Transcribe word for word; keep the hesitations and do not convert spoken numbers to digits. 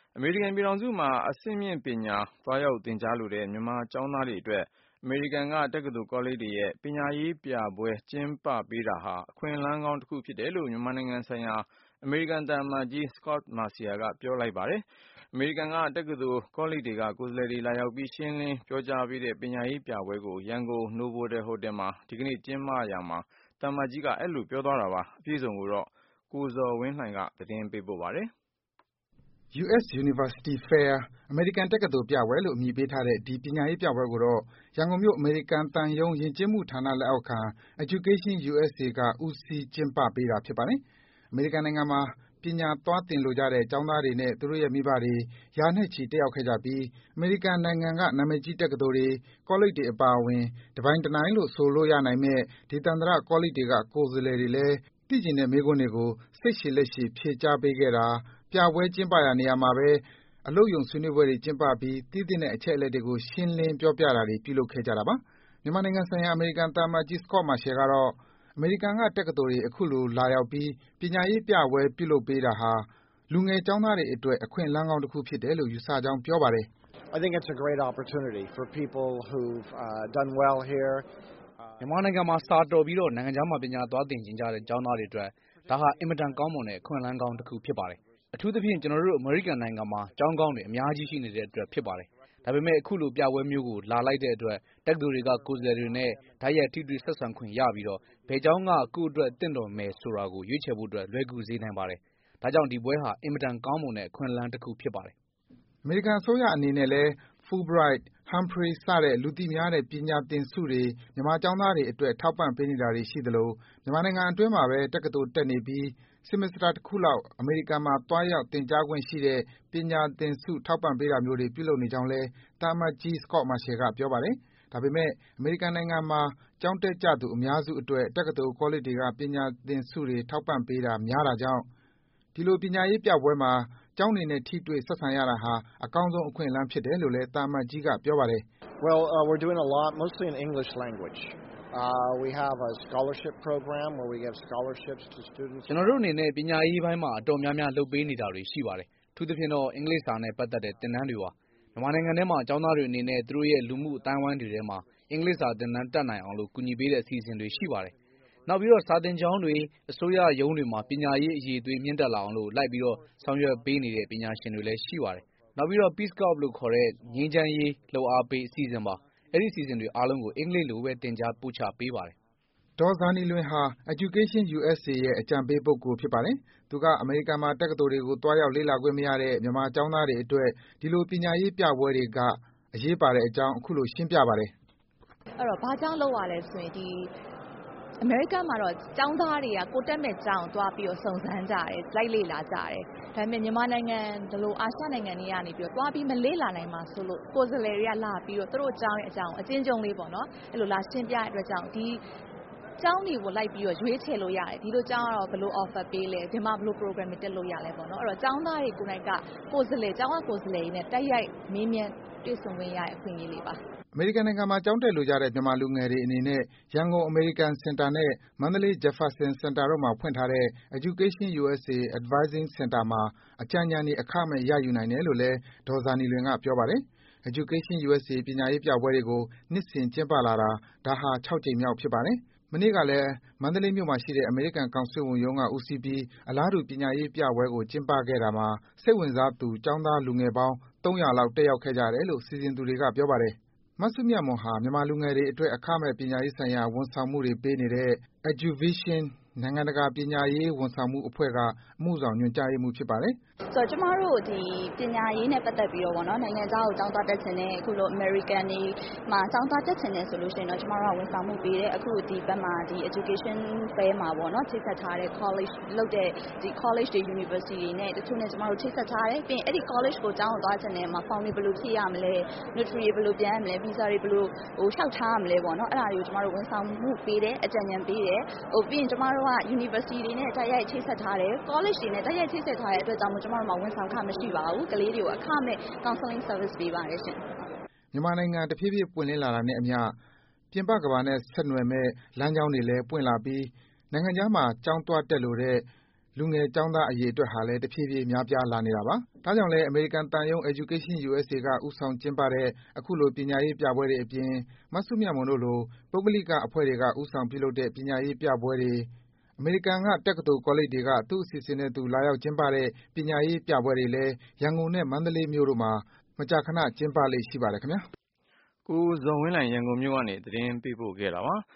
အမေရိကန်ပြည်ထောင်စုမှာအဆင့်မြင့်ပညာသွားရောက်သင်ကြားလိုတဲ့မြန်မာကျောင်းသားတွေအတွက်အမေရိကန်ကတက္ကသိုလ်ကောလိပ်တွေရဲ့ပညာရေးပြပွဲကျင်းပပေးတာဟာအခွင့်အလမ်းကောင်းတစ်ခုဖြစ်တယ်လို့မြန်မာနိုင်ငံဆိုင်ရာအမေရိကန်သံအမတ်ကြီး Scot Marciel ကပြောလိုက်ပါတယ်။အမေရိကန်ကတက္ကသိုလ်ကောလိပ်တွေကကိုယ်စားလှယ်တွေလာရောက်ပြီးရှင်းလင်းပြောကြားပေးတဲ့ပညာရေးပြပွဲကိုရန်ကုန် Novotel ဟိုတယ်မှာဒီကနေ့ကျင်းပရာမှာသံအမတ်ကြီးကအဲ့လိုပြောသွားတာပါ။အပြည့်အစုံကိုတော့ကိုဇော်ဝင်းလှိုင်ကသတင်းပေးပို့ထားပါတယ်။ U S University Fair အမေရိကန်တက္ကသိုလ်ပြပွဲလို့အမည်ပေးထားတဲ့ဒီပညာရေးပြပွဲကိုတော့ရန်ကုန်မြို့အမေရိကန်သံရုံးယဉ်ကျေးမှုဌာနလက်အောက်ခံ Education U S A ကဦးစီးကျင်းပပေးတာဖြစ်ပါတယ်။အမေရိကန်နိုင်ငံမှာပညာသွားသင်လိုကြတဲ့ကျောင်းသားတွေနဲ့သူတို့ရဲ့မိဘတွေရာနဲ့ချီတက်ရောက်ခဲ့ကြပြီးအမေရိကန်နိုင်ငံကနာမည်ကြီးတက္ကသိုလ်တွေ၊ကောလိပ်တွေအပါအဝင်တပိုင်းတနိုင်လို့ဆိုလို့ရနိုင်မယ့်ဒေသန္တရကောလိပ်တွေကကိုယ်စားလှယ်တွေလည်းသိချင်တဲ့မေးခွန်းတွေကိုစိတ်ရှည်လက်ရှည်ဖြေကြားပေးခဲ့တာ၊ပြပွဲကျင်းပရာနေရာမှာပဲအလုပ်ရုံဆွေးနွေးပွဲတွေကျင်းပပြီးသိသင့်တဲ့အချက်အလက်တွေကိုရှင်းလင်းပြောပြတာတွေပြုလုပ်ခဲ့ကြတာပါ။မြန်မာနိုင်ငံဆိုင်ရာအမေရိကန်သံအမတ်ကြီး Scot Marciel ကတော့အမေရိကန်ကတက္ကသိုလ်တွေအခုလိုလာရောက်ပြီးပညာရေးပြပွဲပြုလုပ်ပေးတာဟာလူငယ်ကျောင်းသားတွေအတွက်အခွင့်အလမ်းကောင်းတစ်ခုဖြစ်တယ်လို့ယူဆကြောင်းပြောပါတယ်။ I think it's a great opportunity for people who've uh, done well here. မြန်မာနိုင်ငံမှာစာတော်ပြီးတော့နိုင်ငံခြားမှာပညာသွားသင်ကျင်ကြတဲ့ကျောင်းသားတွေအတွက်ဒါဟာအင်မတန်ကောင်းမွန်တဲ့အခွင့်အလမ်းကောင်းတစ်ခုဖြစ်ပါတယ်။အထူးသဖြင့်ကျွန်တော်တို့အမေရိကန်နိုင်ငံမှာကျောင်းကောင်းတွေအများကြီးရှိနေတဲ့အတွက်ဖြစ်ပါတယ်။ဒါပေမဲ့အခုလိုပြပွဲမျိုးကိုလာလိုက်တဲ့အတွက်တက္ကသိုလ်တွေကကိုယ်စားလှယ်တွေနဲ့ဓာတ်ရိုက်ထိတွေ့ဆက်ဆံခွင့်ရပြီးတော့ဘယ်ကျောင်းကကိုယ့်အတွက်တင့်တော်မယ်ဆိုတာကိုရွေးချယ်ဖို့အတွက်လွယ်ကူစေနိုင်ပါတယ်။ဒါကြောင့်ဒီပွဲဟာအင်မတန်ကောင်းမွန်တဲ့အခွင့်အလမ်းတစ်ခုဖြစ်ပါတယ်။အမေရိကန်အစိုးရအနေနဲ့လည်း Fulbright, Humphrey စတဲ့လူသိများတဲ့ပညာသင်ဆုတွေမြန်မာကျောင်းသားတွေအတွက်ထောက်ပံ့ပေးနေတာတွေရှိသလိုမြန်မာနိုင်ငံအတွင်းမှာပဲတက္ကသိုလ်တက်နေပြီး Semester တစ်ခုလောက်အမေရိကန်မှာသွားရောက်သင်ကြားခွင့်ရှိတဲ့ပညာသင်ဆုထောက်ပံ့ပေးတာမျိုးတွေပြုလုပ်နေကြောင်းလည်းသံအမတ်ကြီး Scot Marciel ကပြောပါတယ်။ဒါပေမဲ့အမေရိကန်နိုင်ငံမှာကျောင်းတက်ကြသူအများစုအတွက်တက္ကသိုလ်ကောလိပ်တွေကပညာသင်ဆုတွေထောက်ပံ့ပေးတာများတာကြောင့်ဒီလိုပညာရေးပြပွဲမှာကျောင်းတွေနဲ့ထိတွေ့ဆက်ဆံရတာဟာအကောင်းဆုံးအခွင့်အလမ်းဖြစ်တယ်လို့လည်းသံအမတ်ကြီးကပြောပါတယ်။ Well, uh, we're doing a lot, mostly in English language. Uh, we have a scholarship program where we give scholarships to students. ကျွန်တော်တို့အနေနဲ့ပညာရေးပိုင်းမှာအတော်များများလုပ်ပေးနေတာတွေရှိပါတယ်။အထူးသဖြင့်တော့အင်္ဂလိပ်စာနဲ့ပတ်သက်တဲ့သင်တန်းတွေပါ။မြန်မာနိုင်ငံထဲမှာကျောင်းသားတွေအနေနဲ့သူတို့ရဲ့လူမှုအတိုင်းအဝိုင်းတွေထဲမှာအင်္ဂလိပ်စာသင်တန်းတက်နိုင်အောင်လို့ကူညီပေးတဲ့အစီအစဉ်တွေရှိပါတယ်။နောက်ပြီးတော့စာသင်ကျောင်းတွေအစိုးရရုံးတွေမှာပညာရေးအရေးအသွေးမြင့်တက်လာအောင်လို့လိုက်ပြီးတော့ဆောင်ရွက်ပေးနေတဲ့ပညာရှင်တွေလည်းရှိပါတယ်။နောက်ပြီးတော့ Peace Corps လို့ခေါ်တဲ့ငြိမ်းချမ်းရေးလှုပ်အားပေးအစီအစဉ်ပါ။အဲ့ဒီအစီအစဉ်တွေအားလုံးကိုအင်္ဂလိပ်လိုပဲသင်ကြားပို့ချပေးပါတယ်။ဒေါ်ဇာနည်လွင်ဟာ Education U S A ရဲ့အကြံပေးပုဂ္ဂိုလ်ဖြစ်ပါတယ်။သူကအမေရိကန်မှာတက္ကသိုလ်တွေကိုသွားရောက်လေ့လာခွင့်မရတဲ့မြန်မာကျောင်းသားတွေအတွက်ဒီလိုပညာရေးပြပွဲတွေကအရေးပါတဲ့အကြောင်းအခုလိုရှင်းပြပါတယ်။အဲ့တော့ဘာကြောင့်လုပ်ရလဲဆိုရင်ဒီအမေရိကန်မှာတော့ကျောင်းသားတွေကကိုတက်မဲ့ကျောင်းသွားပြီးတော့စုံစမ်းကြတယ်လိုက်လေ့လာကြတယ်ဒါပေမဲ့မြန်မာနိုင်ငံဒီလိုအာရှနိုင်ငံတွေကနေပြီးတော့သွားပြီးမလေ့လာနိုင်မှာဆိုလို့ကိုယ်စားလှယ်တွေကလာပြီးတော့သူတို့အကြောင်းရဲ့အကြောင်းအချင်းချင်းလေးပေါ့နော်အဲ့လိုလာရှင်းပြတဲ့အတွက်ကြောင့်ဒီကျောင်းတွေကိုလိုက်ပြီးတော့ရွေးချယ်လို့ရတယ်ဒီလိုကျောင်းကတော့ဘယ်လို offer ပေးလဲဒီမှာဘယ်လို program တွေတက်လို့ရလဲပေါ့နော်အဲ့တော့ကျောင်းသားတွေကိုယ်တိုင်ကကိုယ်စားလှယ်ကျောင်းကကိုယ်စားလှယ်တွေနဲ့တိုက်ရိုက်မေးမြန်းတွေ့ဆုံခွင့်ရတဲ့အခွင့်အရေးလေးပါအမေရိကန်နိုင်ငံမှာကျောင်းတက်လိုကြတဲ့မြန်မာလူငယ်တွေအနေနဲ့ရန်ကုန် American Center နဲ့မန္တလေး Jefferson Center တို့မှာဖွင့်ထားတဲ့ Education U S A Advising Center မှာအကြံဉာဏ်တွေအခမဲ့ရယူနိုင်တယ်လို့လည်းဒေါ်ဇာနည်လွင်ကပြောပါတယ်။ Education U S A ပညာရေးပြပွဲတွေကိုနှစ်စဉ်ကျင်းပလာတာဒါဟာ၆ကြိမ်မြောက်ဖြစ်ပါတယ်။မနေ့ကလည်းမန္တလေးမြို့မှာရှိတဲ့အမေရိကန်ကောင်စစ်ဝန်ရုံးကဦးစီးပြီးအလားတူပညာရေးပြပွဲကိုကျင်းပခဲ့တာမှာစိတ်ဝင်စားသူကျောင်းသားလူငယ်ပေါင်းသုံးရာလောက်တက်ရောက်ခဲ့ကြတယ်လို့စီစဉ်သူတွေကပြောပါတယ်။မစုမြတ်မွန်ဟာမြန်မာလူငယ်တွေအတွက်အခမဲ့ပညာရေးဆိုင်ရာဝန်ဆောင်မှုတွေပေးနေတဲ့ Eduvision နိုင်ငံတကာပညာရေးဝန်ဆောင်မှုအဖွဲ့ကအမှုဆောင်ညွှန်ကြားရေးမှူးဖြစ်ပါတယ်။ဆိုတော့ကျမတို့ဒီပညာရေးနဲ့ပတ်သက်ပြီးတော့ဗောနော်နိုင်ငံခြားကိုကျောင်းသားတက်ချင်တဲ့အခုလို American တွေမှာကျောင်းသားတက်ချင်တယ်ဆိုလို့ရှိရင်တော့ကျမတို့ကဝန်ဆောင်မှုပေးတယ်အခုဒီဘက်မှာဒီ Education Fair မှာဗောနော်ချိတ်ဆက်ထားတဲ့ college လုပ်တဲ့ဒီ college တွေ university တွေနဲ့တချို့နဲ့ကျမတို့ချိတ်ဆက်ထားတယ်ပြီးရင်အဲ့ဒီ college ကိုကျောင်းကိုသွားချင်တယ်မှာ form တွေဘယ်လိုဖြည့်ရမလဲ notary တွေဘယ်လိုပြန်ရမလဲ visa တွေဘယ်လိုဟိုလျှောက်ထားရမလဲဗောနော်အဲ့ဒါတွေကိုကျမတို့ဝန်ဆောင်မှုပေးတယ်အကြံဉာဏ်ပေးတယ်ဟိုပြီးရင်ကျမတို့က university တွေနဲ့တိုက်ရိုက်ချိတ်ဆက်ထားတယ် college တွေနဲ့တိုက်ရိုက်ချိတ်ဆက်ထားတဲ့အတွက်ကြောင့်မို့ကျမတို့မှာဝန်ဆောင်ခမရှိပါဘူးကလေးတွေကိုအခမဲ့ counseling service ပေးပါတယ်ရှင်မြန်မာနိုင်ငံတဖြည်းဖြည်းပွင့်လင်းလာတာနဲ့အမျှပြင်ပကမ္ဘာနဲ့ဆက်နွယ်မဲ့လမ်းကြောင်းတွေလည်းပွင့်လာပြီးနိုင်ငံခြားမှာကျောင်းသွားတက်လိုတဲ့လူလူငယ်ကျောင်းသားအရေအတွက်ဟာလည်း တဖြည်းဖြည်းများပြားလာနေတာပါ။ ဒါကြောင့်လည်း အမေရိကန်သံရုံး Education U S A က ဦးဆောင်ကျင်းပတဲ့ အခုလို ပညာရေးပြပွဲတွေအပြင် မစုမြတ်မွန်တို့လို ပုဂ္ဂလိကအဖွဲ့တွေက ဦးဆောင်ပြုလုပ်တဲ့ ပညာရေးပြပွဲတွေ၊ အမေရိကန်က တက္ကသိုလ် ကောလိပ်တွေက သူ့အစီအစဉ်နဲ့သူ လာရောက်ကျင်းပတဲ့ ပညာရေးပြပွဲတွေလည်း ရန်ကုန်နဲ့ မန္တလေးမြို့တို့မှာ မကြာခန ကျင်းပလေ့ရှိပါတယ်ခင်ဗျား။ကိုဇော်ဝင်းလှိုင် ရန်ကုန်မြို့ကနေ သတင်းပေးပို့ထားတာပါ။